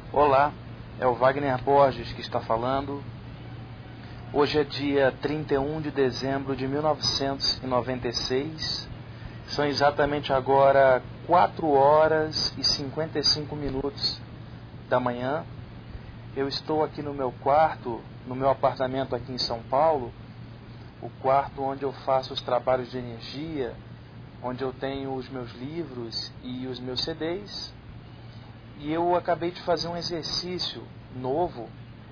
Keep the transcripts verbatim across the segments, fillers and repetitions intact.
Olá, é o Wagner Borges que está falando. Hoje é dia trinta e um de dezembro de mil novecentos e noventa e seis. São exatamente agora quatro horas e cinquenta e cinco minutos da manhã. Eu estou aqui no meu quarto, no meu apartamento aqui em São Paulo, o quarto onde eu faço os trabalhos de energia, onde eu tenho os meus livros e os meus C Ds. E eu acabei de fazer um exercício novo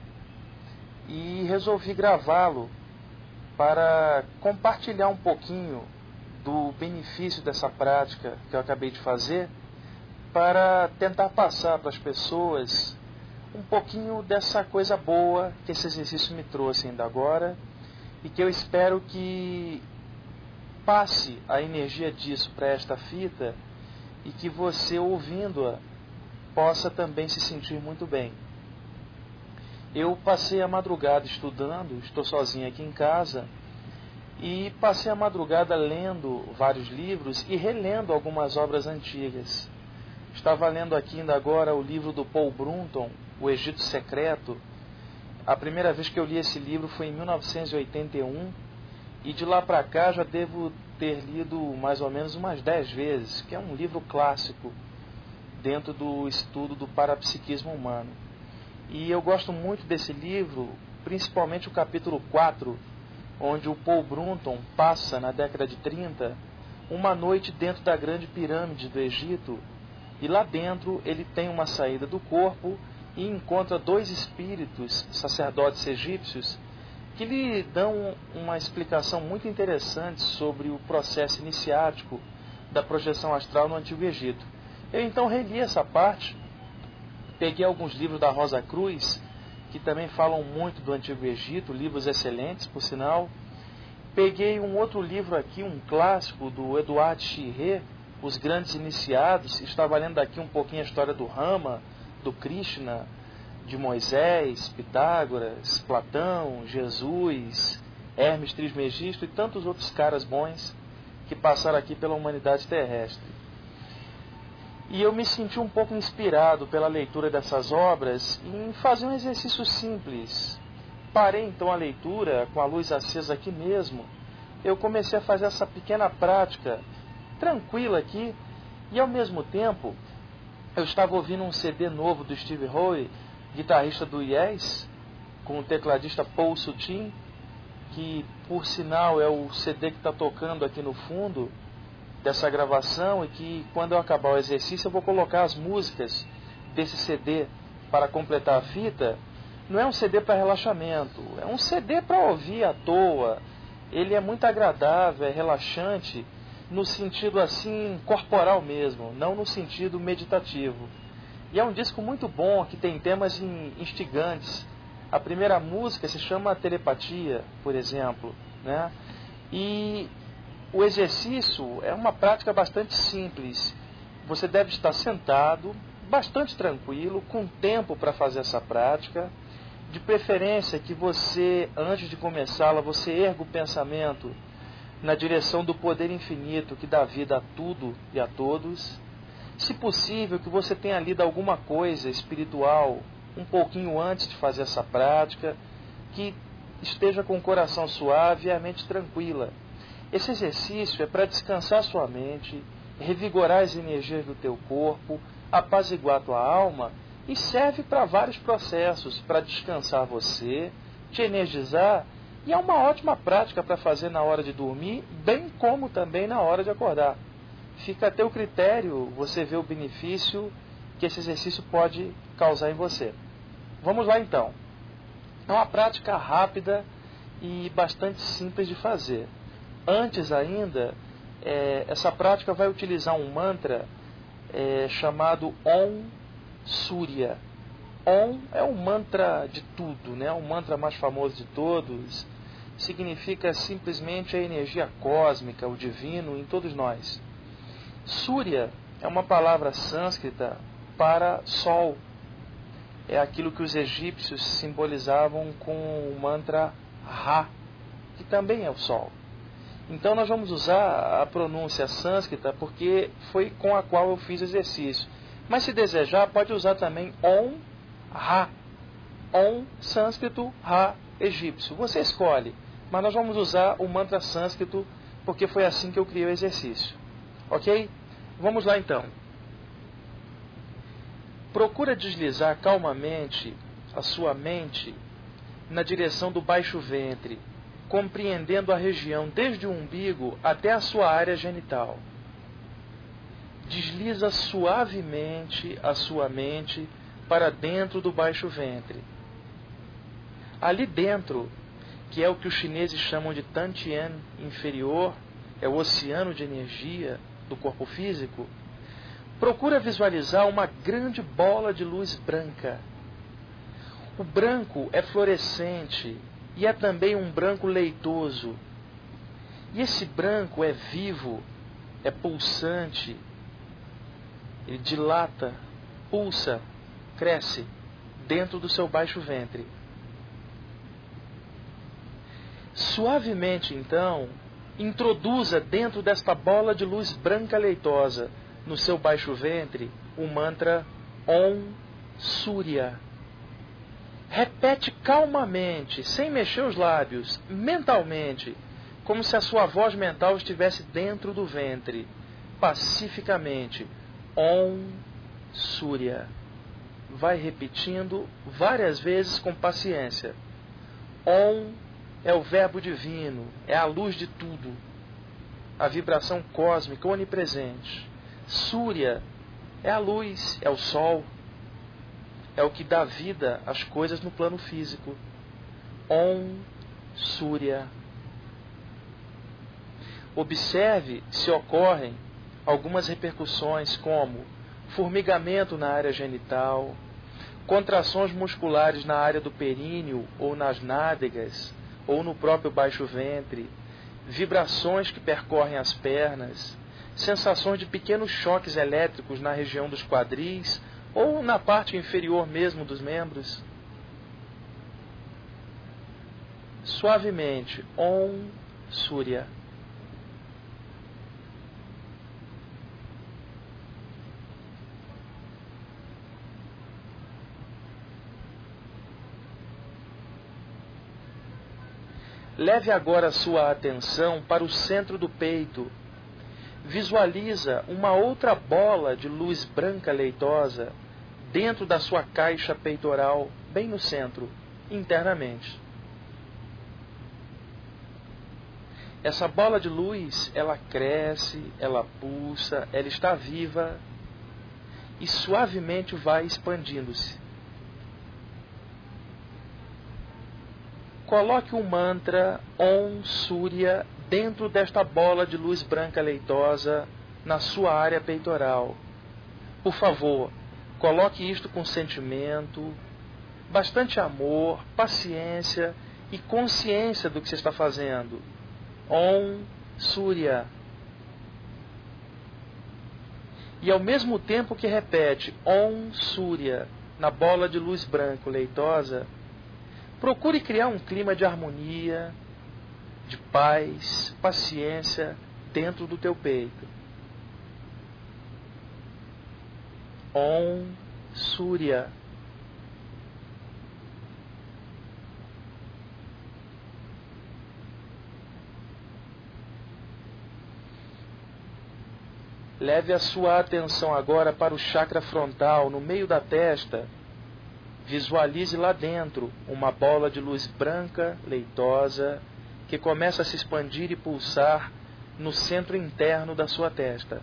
e resolvi gravá-lo para compartilhar um pouquinho do benefício dessa prática que eu acabei de fazer, para tentar passar para as pessoas um pouquinho dessa coisa boa que esse exercício me trouxe ainda agora, e que eu espero que passe a energia disso para esta fita e que você, ouvindo-a, possa também se sentir muito bem. Eu passei a madrugada estudando, estou sozinho aqui em casa, e passei a madrugada lendo vários livros e relendo algumas obras antigas. Estava lendo aqui ainda agora o livro do Paul Brunton, O Egito Secreto. A primeira vez que eu li esse livro foi em mil novecentos e oitenta e um, e de lá para cá já devo ter lido mais ou menos umas dez vezes, que é um livro clássico dentro do estudo do parapsiquismo humano. E eu gosto muito desse livro, principalmente o capítulo quatro, onde o Paul Brunton passa, na década de trinta, uma noite dentro da grande pirâmide do Egito, e lá dentro ele tem uma saída do corpo e encontra dois espíritos, sacerdotes egípcios, que lhe dão uma explicação muito interessante sobre o processo iniciático da projeção astral no Antigo Egito. Eu então reli essa parte, peguei alguns livros da Rosa Cruz, que também falam muito do Antigo Egito, livros excelentes, por sinal. Peguei um outro livro aqui, um clássico, do Eduardo Chirré, Os Grandes Iniciados. Estava lendo aqui um pouquinho a história do Rama, do Krishna, de Moisés, Pitágoras, Platão, Jesus, Hermes Trismegisto e tantos outros caras bons que passaram aqui pela humanidade terrestre. E eu me senti um pouco inspirado pela leitura dessas obras em fazer um exercício simples. Parei então a leitura com a luz acesa aqui mesmo. Eu comecei a fazer essa pequena prática tranquila aqui, e ao mesmo tempo eu estava ouvindo um C D novo do Steve Howe, guitarrista do Yes, com o tecladista Paul Sutin, que por sinal é o C D que está tocando aqui no fundo dessa gravação, e que quando eu acabar o exercício eu vou colocar as músicas desse C D para completar a fita. Não é um C D para relaxamento, é um C D para ouvir à toa. Ele é muito agradável, é relaxante, no sentido assim corporal mesmo, não no sentido meditativo. E é um disco muito bom, que tem temas instigantes. A primeira música se chama Telepatia, por exemplo, né? E o exercício é uma prática bastante simples. Você deve estar sentado, bastante tranquilo, com tempo para fazer essa prática. De preferência que você, antes de começá-la, você erga o pensamento na direção do poder infinito que dá vida a tudo e a todos. Se possível, que você tenha lido alguma coisa espiritual um pouquinho antes de fazer essa prática, que esteja com o coração suave e a mente tranquila. Esse exercício é para descansar sua mente, revigorar as energias do teu corpo, apaziguar a tua alma, e serve para vários processos, para descansar você, te energizar, e é uma ótima prática para fazer na hora de dormir, bem como também na hora de acordar. Fica a teu critério você ver o benefício que esse exercício pode causar em você. Vamos lá então. É uma prática rápida e bastante simples de fazer. Antes ainda, é, essa prática vai utilizar um mantra é, chamado Om Surya. Om é o mantra de tudo, né? O mantra mais famoso de todos. Significa simplesmente a energia cósmica, o divino em todos nós. Surya é uma palavra sânscrita para sol. É aquilo que os egípcios simbolizavam com o mantra Ra, que também é o sol. Então nós vamos usar a pronúncia sânscrita porque foi com a qual eu fiz o exercício. Mas se desejar, pode usar também Om Ra. Om sânscrito, Ra egípcio. Você escolhe, mas nós vamos usar o mantra sânscrito porque foi assim que eu criei o exercício. Ok? Vamos lá então. Procura deslizar calmamente a sua mente na direção do baixo ventre, compreendendo a região desde o umbigo até a sua área genital. Desliza suavemente a sua mente para dentro do baixo ventre. Ali dentro, que é o que os chineses chamam de Tantien inferior, é o oceano de energia do corpo físico, procura visualizar uma grande bola de luz branca. O branco é fluorescente e é também um branco leitoso. E esse branco é vivo, é pulsante, ele dilata, pulsa, cresce dentro do seu baixo ventre. Suavemente, então, introduza dentro desta bola de luz branca leitosa, no seu baixo ventre, o mantra Om Surya. Repete calmamente, sem mexer os lábios, mentalmente, como se a sua voz mental estivesse dentro do ventre, pacificamente. Om Surya. Vai repetindo várias vezes com paciência. Om é o verbo divino, é a luz de tudo, a vibração cósmica onipresente. Surya é a luz, é o sol, é o que dá vida às coisas no plano físico. Om Surya. Observe se ocorrem algumas repercussões como formigamento na área genital, contrações musculares na área do períneo ou nas nádegas ou no próprio baixo ventre, vibrações que percorrem as pernas, sensações de pequenos choques elétricos na região dos quadris ou na parte inferior mesmo dos membros. Suavemente, Om Surya. Leve agora a sua atenção para o centro do peito. Visualiza uma outra bola de luz branca leitosa dentro da sua caixa peitoral, bem no centro, internamente. Essa bola de luz, ela cresce, ela pulsa, ela está viva e suavemente vai expandindo-se. Coloque o mantra Om Surya dentro desta bola de luz branca leitosa na sua área peitoral. Por favor, coloque isto com sentimento, bastante amor, paciência e consciência do que você está fazendo. Om Surya. E ao mesmo tempo que repete Om Surya na bola de luz branca leitosa, procure criar um clima de harmonia, de paz, paciência dentro do teu peito. Om Surya. Leve a sua atenção agora para o chakra frontal, no meio da testa. Visualize lá dentro uma bola de luz branca, leitosa, que começa a se expandir e pulsar no centro interno da sua testa.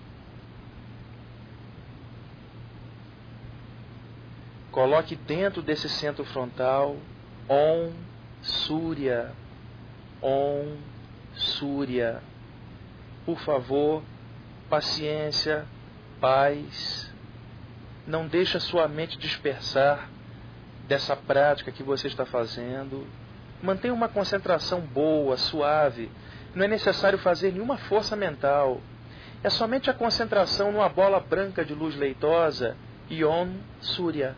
Coloque dentro desse centro frontal Om Surya. Om Surya. Por favor, paciência, paz. Não deixe a sua mente dispersar dessa prática que você está fazendo. Mantenha uma concentração boa, suave. Não é necessário fazer nenhuma força mental. É somente a concentração numa bola branca de luz leitosa e Om Surya.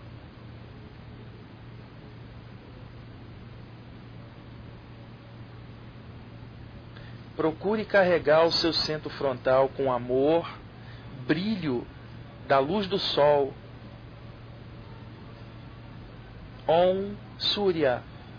Procure carregar o seu centro frontal com amor, brilho da luz do sol. Om Surya.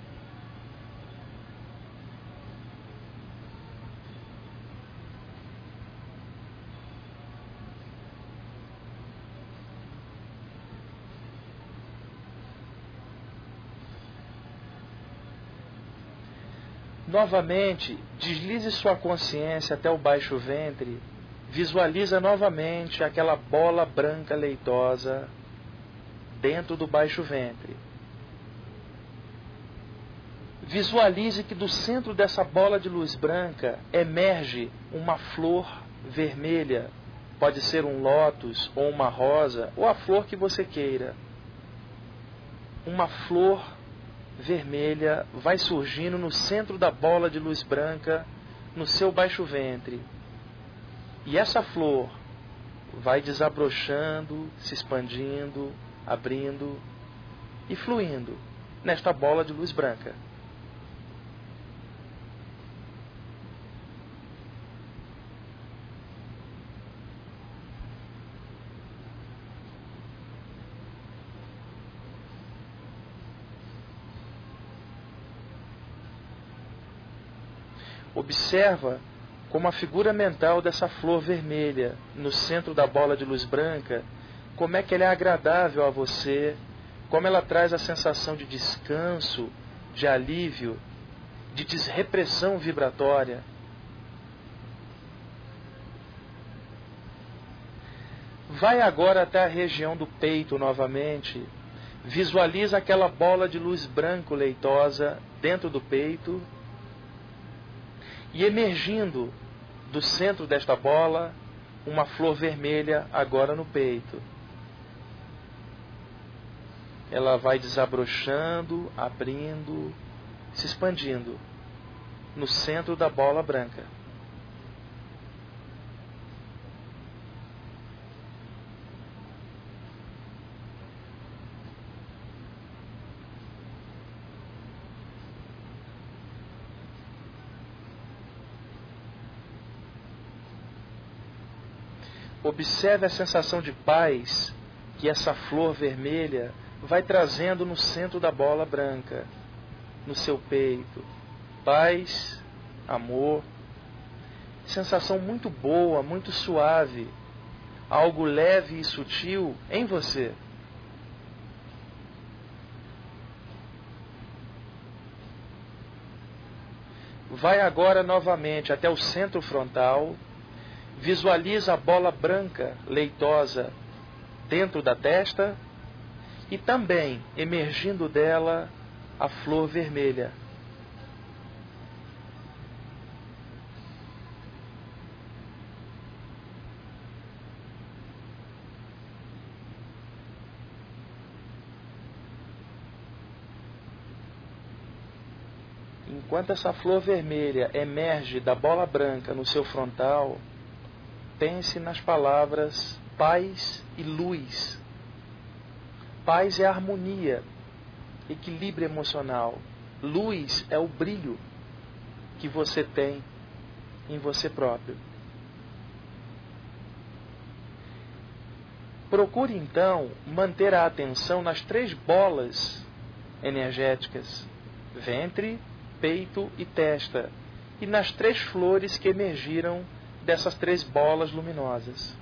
Novamente, deslize sua consciência até o baixo ventre. Visualiza novamente aquela bola branca leitosa dentro do baixo ventre. Visualize que do centro dessa bola de luz branca emerge uma flor vermelha. Pode ser um lótus ou uma rosa, ou a flor que você queira. Uma flor vermelha vai surgindo no centro da bola de luz branca, no seu baixo ventre. E essa flor vai desabrochando, se expandindo, abrindo e fluindo nesta bola de luz branca. Observa como a figura mental dessa flor vermelha no centro da bola de luz branca, como é que ela é agradável a você, como ela traz a sensação de descanso, de alívio, de desrepressão vibratória. Vai agora até a região do peito novamente. Visualiza aquela bola de luz branco leitosa dentro do peito. E emergindo do centro desta bola, uma flor vermelha agora no peito. Ela vai desabrochando, abrindo, se expandindo no centro da bola branca. Observe a sensação de paz que essa flor vermelha vai trazendo no centro da bola branca, no seu peito. Paz, amor, sensação muito boa, muito suave, algo leve e sutil em você. Vai agora novamente até o centro frontal. Visualiza a bola branca, leitosa, dentro da testa e também, emergindo dela, a flor vermelha. Enquanto essa flor vermelha emerge da bola branca no seu frontal, pense nas palavras paz e luz. Paz é harmonia, equilíbrio emocional. Luz é o brilho que você tem em você próprio. Procure então manter a atenção nas três bolas energéticas: ventre, peito e testa, e nas três flores que emergiram dessas três bolas luminosas.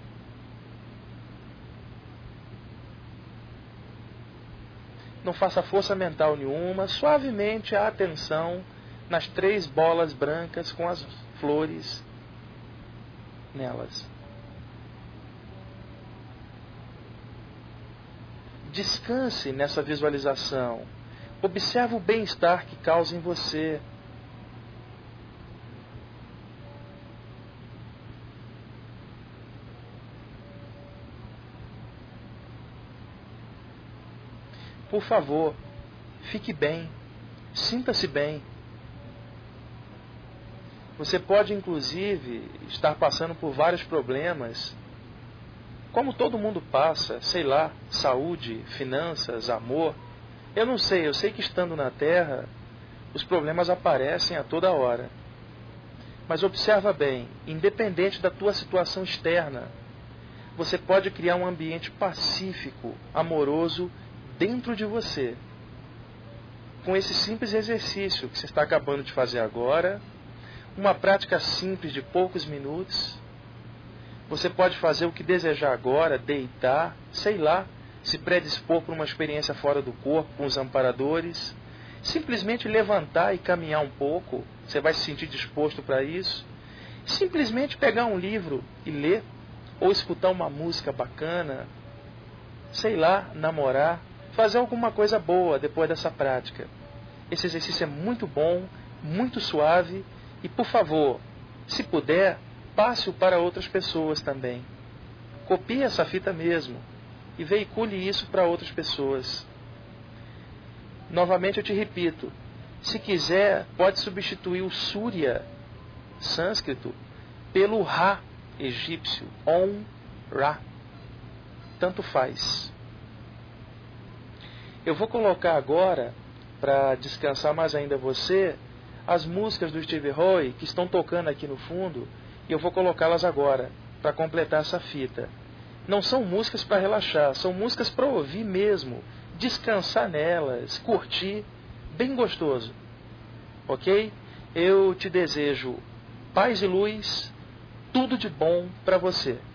Não faça força mental nenhuma, suavemente a atenção nas três bolas brancas com as flores nelas. Descanse nessa visualização. Observe o bem-estar que causa em você. Por favor, fique bem, sinta-se bem. Você pode, inclusive, estar passando por vários problemas, como todo mundo passa, sei lá, saúde, finanças, amor. Eu não sei, eu sei que estando na Terra, os problemas aparecem a toda hora. Mas observa bem, independente da tua situação externa, você pode criar um ambiente pacífico, amoroso, dentro de você. com esse simples exercício que você está acabando de fazer agora, uma prática simples de poucos minutos. Você pode fazer o que desejar agora, deitar, sei lá, se predispor para uma experiência fora do corpo, com os amparadores, simplesmente levantar e caminhar um pouco, você vai se sentir disposto para isso. Simplesmente pegar um livro e ler, ou escutar uma música bacana, sei lá, namorar, fazer alguma coisa boa depois dessa prática. Esse exercício é muito bom, muito suave, e por favor, se puder, passe-o para outras pessoas também. Copie essa fita mesmo e veicule isso para outras pessoas. Novamente eu te repito, se quiser, pode substituir o Surya sânscrito pelo Ra egípcio, Om Ra. Tanto faz. Eu vou colocar agora, para descansar mais ainda você, as músicas do Steve Roy que estão tocando aqui no fundo, e eu vou colocá-las agora, para completar essa fita. Não são músicas para relaxar, são músicas para ouvir mesmo, descansar nelas, curtir, bem gostoso. Ok? Eu te desejo paz e luz, tudo de bom para você.